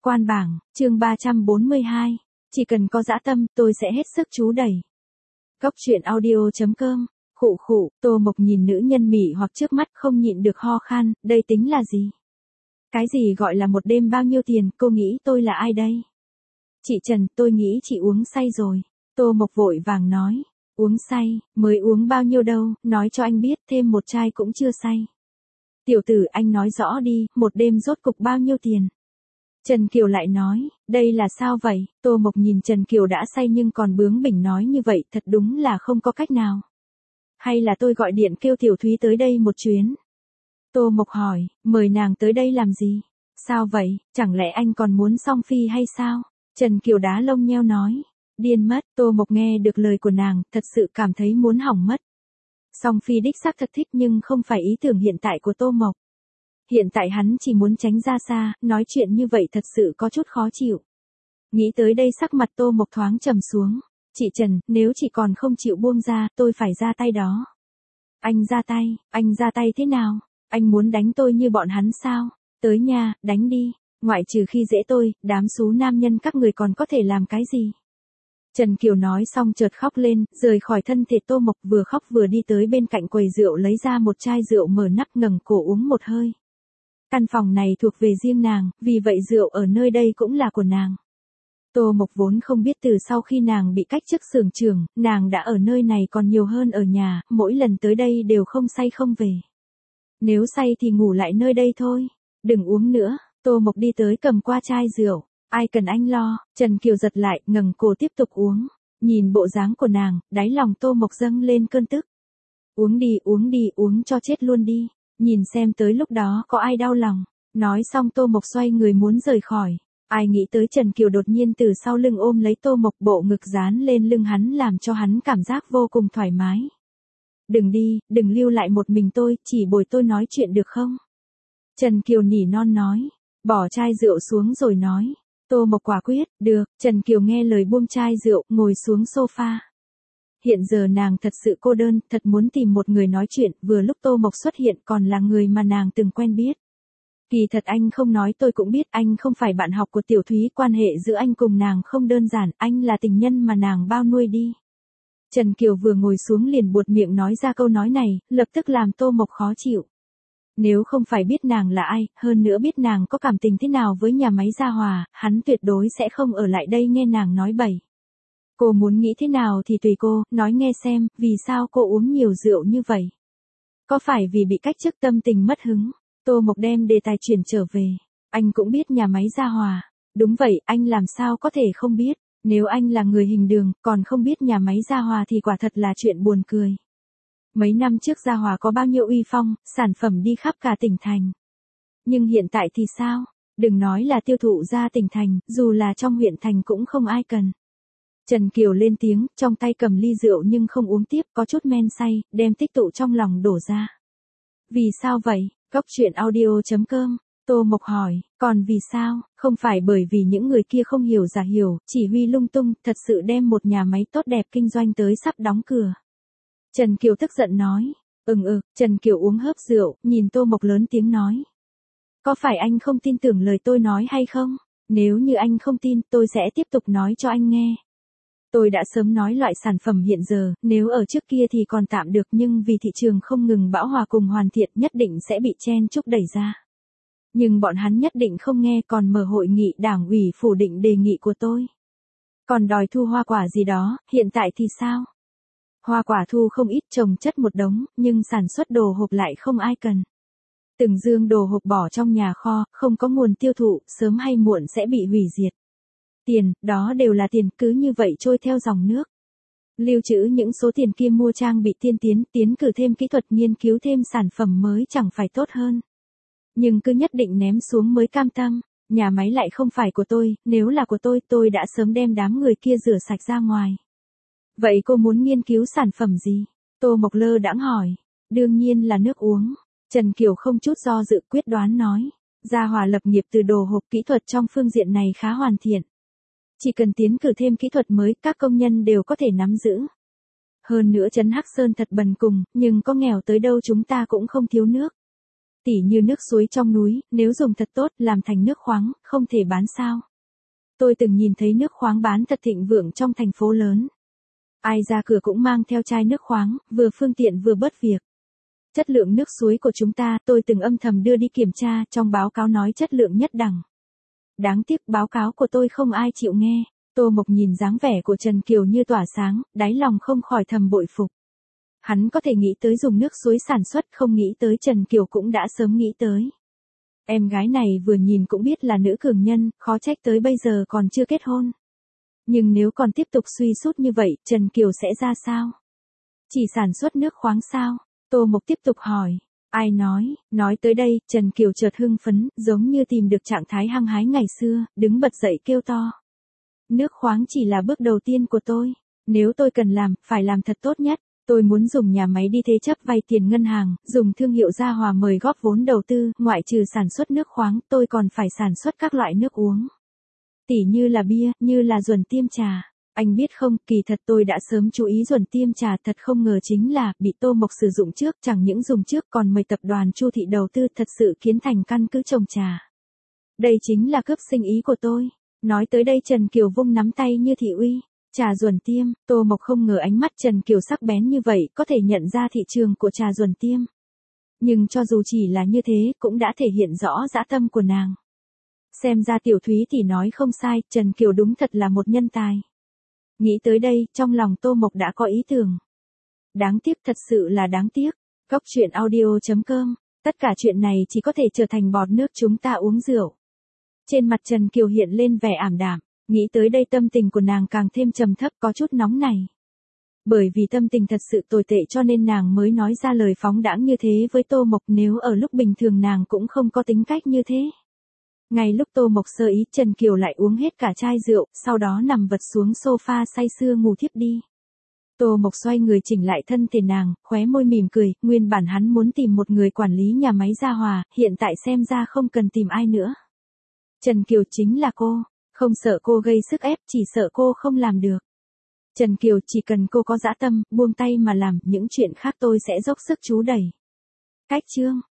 Quan bảng, chương 342. Chỉ cần có dã tâm, tôi sẽ hết sức chú đẩy. Góc truyện audio.com. Khụ khụ, Tô Mộc nhìn nữ nhân mị hoặc trước mắt không nhịn được ho khan, đây tính là gì? Cái gì gọi là một đêm bao nhiêu tiền, cô nghĩ tôi là ai đây? Chị Trần, tôi nghĩ chị uống say rồi. Tô Mộc vội vàng nói, uống say, mới uống bao nhiêu đâu, nói cho anh biết, thêm một chai cũng chưa say. Tiểu tử, anh nói rõ đi, một đêm rốt cục bao nhiêu tiền? Trần Kiều lại nói, đây là sao vậy? Tô Mộc nhìn Trần Kiều đã say nhưng còn bướng bỉnh nói như vậy, thật đúng là không có cách nào. Hay là tôi gọi điện kêu Tiểu Thúy tới đây một chuyến? Tô Mộc hỏi, mời nàng tới đây làm gì? Sao vậy, chẳng lẽ anh còn muốn song phi hay sao? Trần Kiều đá lông nheo nói, điên mất. Tô Mộc nghe được lời của nàng, thật sự cảm thấy muốn hỏng mất. Song phi đích xác thật thích nhưng không phải ý tưởng hiện tại của Tô Mộc. Hiện tại hắn chỉ muốn tránh ra xa, nói chuyện như vậy thật sự có chút khó chịu. Nghĩ tới đây sắc mặt Tô Mộc thoáng trầm xuống. Chị Trần, nếu chị còn không chịu buông ra, tôi phải ra tay đó. Anh ra tay thế nào? Anh muốn đánh tôi như bọn hắn sao? Tới nha, đánh đi, ngoại trừ khi dễ tôi, đám xú nam nhân các người còn có thể làm cái gì? Trần Kiều nói xong chợt khóc lên, rời khỏi thân thể Tô Mộc, vừa khóc vừa đi tới bên cạnh quầy rượu lấy ra một chai rượu mở nắp ngẩng cổ uống một hơi. Căn phòng này thuộc về riêng nàng, vì vậy rượu ở nơi đây cũng là của nàng. Tô Mộc vốn không biết từ sau khi nàng bị cách chức xưởng trưởng, nàng đã ở nơi này còn nhiều hơn ở nhà, mỗi lần tới đây đều không say không về. Nếu say thì ngủ lại nơi đây thôi, đừng uống nữa. Tô Mộc đi tới cầm qua chai rượu, ai cần anh lo. Trần Kiều giật lại, ngẩng cổ tiếp tục uống. Nhìn bộ dáng của nàng, đáy lòng Tô Mộc dâng lên cơn tức. Uống đi, uống cho chết luôn đi. Nhìn xem tới lúc đó có ai đau lòng. Nói xong Tô Mộc xoay người muốn rời khỏi. Ai nghĩ tới Trần Kiều đột nhiên từ sau lưng ôm lấy Tô Mộc, bộ ngực dán lên lưng hắn làm cho hắn cảm giác vô cùng thoải mái. Đừng đi, đừng lưu lại một mình tôi, chỉ bồi tôi nói chuyện được không? Trần Kiều nỉ non nói, bỏ chai rượu xuống rồi nói. Tô Mộc quả quyết, được. Trần Kiều nghe lời buông chai rượu, ngồi xuống sofa. Hiện giờ nàng thật sự cô đơn, thật muốn tìm một người nói chuyện, vừa lúc Tô Mộc xuất hiện còn là người mà nàng từng quen biết. Kỳ thật anh không nói tôi cũng biết, anh không phải bạn học của Tiểu Thúy, quan hệ giữa anh cùng nàng không đơn giản, anh là tình nhân mà nàng bao nuôi đi. Trần Kiều vừa ngồi xuống liền buột miệng nói ra câu nói này, lập tức làm Tô Mộc khó chịu. Nếu không phải biết nàng là ai, hơn nữa biết nàng có cảm tình thế nào với nhà máy Gia Hòa, hắn tuyệt đối sẽ không ở lại đây nghe nàng nói bậy. Cô muốn nghĩ thế nào thì tùy cô, nói nghe xem, vì sao cô uống nhiều rượu như vậy? Có phải vì bị cách chức tâm tình mất hứng? Tô Mộc đem đề tài chuyển trở về. Anh cũng biết nhà máy Gia Hòa. Đúng vậy, anh làm sao có thể không biết. Nếu anh là người hình đường, còn không biết nhà máy Gia Hòa thì quả thật là chuyện buồn cười. Mấy năm trước Gia Hòa có bao nhiêu uy phong, sản phẩm đi khắp cả tỉnh thành. Nhưng hiện tại thì sao? Đừng nói là tiêu thụ ra tỉnh thành, dù là trong huyện thành cũng không ai cần. Trần Kiều lên tiếng, trong tay cầm ly rượu nhưng không uống tiếp, có chút men say, đem tích tụ trong lòng đổ ra. Vì sao vậy? Góc truyện audio.com. Tô Mộc hỏi, còn vì sao? Không phải bởi vì những người kia không hiểu giả hiểu, chỉ huy lung tung, thật sự đem một nhà máy tốt đẹp kinh doanh tới sắp đóng cửa. Trần Kiều tức giận nói, Trần Kiều uống hớp rượu, nhìn Tô Mộc lớn tiếng nói. Có phải anh không tin tưởng lời tôi nói hay không? Nếu như anh không tin, tôi sẽ tiếp tục nói cho anh nghe. Tôi đã sớm nói loại sản phẩm hiện giờ, nếu ở trước kia thì còn tạm được nhưng vì thị trường không ngừng bão hòa cùng hoàn thiện nhất định sẽ bị chen chúc đẩy ra. Nhưng bọn hắn nhất định không nghe, còn mở hội nghị đảng ủy phủ định đề nghị của tôi. Còn đòi thu hoa quả gì đó, hiện tại thì sao? Hoa quả thu không ít, trồng chất một đống, nhưng sản xuất đồ hộp lại không ai cần. Từng dương đồ hộp bỏ trong nhà kho, không có nguồn tiêu thụ, sớm hay muộn sẽ bị hủy diệt. Tiền, đó đều là tiền, cứ như vậy trôi theo dòng nước. Lưu trữ những số tiền kia mua trang bị tiên tiến cử thêm kỹ thuật, nghiên cứu thêm sản phẩm mới chẳng phải tốt hơn. Nhưng cứ nhất định ném xuống mới cam tâm, nhà máy lại không phải của tôi, nếu là của tôi đã sớm đem đám người kia rửa sạch ra ngoài. Vậy cô muốn nghiên cứu sản phẩm gì? Tô Mộc lơ đãng hỏi. Đương nhiên là nước uống. Trần Kiều không chút do dự quyết đoán nói. Gia Hòa lập nghiệp từ đồ hộp, kỹ thuật trong phương diện này khá hoàn thiện. Chỉ cần tiến cử thêm kỹ thuật mới, các công nhân đều có thể nắm giữ. Hơn nữa trấn Hắc Sơn thật bần cùng, nhưng có nghèo tới đâu chúng ta cũng không thiếu nước. Tỉ như nước suối trong núi, nếu dùng thật tốt, làm thành nước khoáng, không thể bán sao. Tôi từng nhìn thấy nước khoáng bán thật thịnh vượng trong thành phố lớn. Ai ra cửa cũng mang theo chai nước khoáng, vừa phương tiện vừa bớt việc. Chất lượng nước suối của chúng ta, tôi từng âm thầm đưa đi kiểm tra, trong báo cáo nói chất lượng nhất đẳng. Đáng tiếc báo cáo của tôi không ai chịu nghe. Tô Mộc nhìn dáng vẻ của Trần Kiều như tỏa sáng, đáy lòng không khỏi thầm bội phục. Hắn có thể nghĩ tới dùng nước suối sản xuất, không nghĩ tới Trần Kiều cũng đã sớm nghĩ tới. Em gái này vừa nhìn cũng biết là nữ cường nhân, khó trách tới bây giờ còn chưa kết hôn. Nhưng nếu còn tiếp tục suy sút như vậy, Trần Kiều sẽ ra sao? Chỉ sản xuất nước khoáng sao? Tô Mộc tiếp tục hỏi. Ai nói tới đây, Trần Kiều chợt hưng phấn, giống như tìm được trạng thái hăng hái ngày xưa, đứng bật dậy kêu to. Nước khoáng chỉ là bước đầu tiên của tôi. Nếu tôi cần làm, phải làm thật tốt nhất. Tôi muốn dùng nhà máy đi thế chấp vay tiền ngân hàng, dùng thương hiệu Gia Hòa mời góp vốn đầu tư, ngoại trừ sản xuất nước khoáng, tôi còn phải sản xuất các loại nước uống. Tỉ như là bia, như là Duẩn Tiêm trà. Anh biết không, kỳ thật tôi đã sớm chú ý Duẩn Tiêm trà, thật không ngờ chính là bị Tô Mộc sử dụng trước, chẳng những dùng trước còn mời tập đoàn Chu Thị đầu tư, thật sự kiến thành căn cứ trồng trà. Đây chính là cướp sinh ý của tôi. Nói tới đây Trần Kiều vung nắm tay như thị uy. Trà Duẩn Tiêm, Tô Mộc không ngờ ánh mắt Trần Kiều sắc bén như vậy, có thể nhận ra thị trường của trà Duẩn Tiêm. Nhưng cho dù chỉ là như thế, cũng đã thể hiện rõ dã tâm của nàng. Xem ra Tiểu Thúy thì nói không sai, Trần Kiều đúng thật là một nhân tài. Nghĩ tới đây, trong lòng Tô Mộc đã có ý tưởng. Đáng tiếc, thật sự là đáng tiếc. Cóc truyện audio.com, tất cả chuyện này chỉ có thể trở thành bọt nước chúng ta uống rượu. Trên mặt Trần Kiều hiện lên vẻ ảm đạm, nghĩ tới đây tâm tình của nàng càng thêm trầm thấp, có chút nóng này. Bởi vì tâm tình thật sự tồi tệ cho nên nàng mới nói ra lời phóng đãng như thế với Tô Mộc, nếu ở lúc bình thường nàng cũng không có tính cách như thế. Ngay lúc Tô Mộc sơ ý, Trần Kiều lại uống hết cả chai rượu, sau đó nằm vật xuống sofa say sưa ngủ thiếp đi. Tô Mộc xoay người chỉnh lại thân thể nàng, khóe môi mỉm cười, nguyên bản hắn muốn tìm một người quản lý nhà máy Gia Hòa, hiện tại xem ra không cần tìm ai nữa. Trần Kiều chính là cô, không sợ cô gây sức ép, chỉ sợ cô không làm được. Trần Kiều, chỉ cần cô có dã tâm, buông tay mà làm, những chuyện khác tôi sẽ dốc sức chú đẩy. Cách chương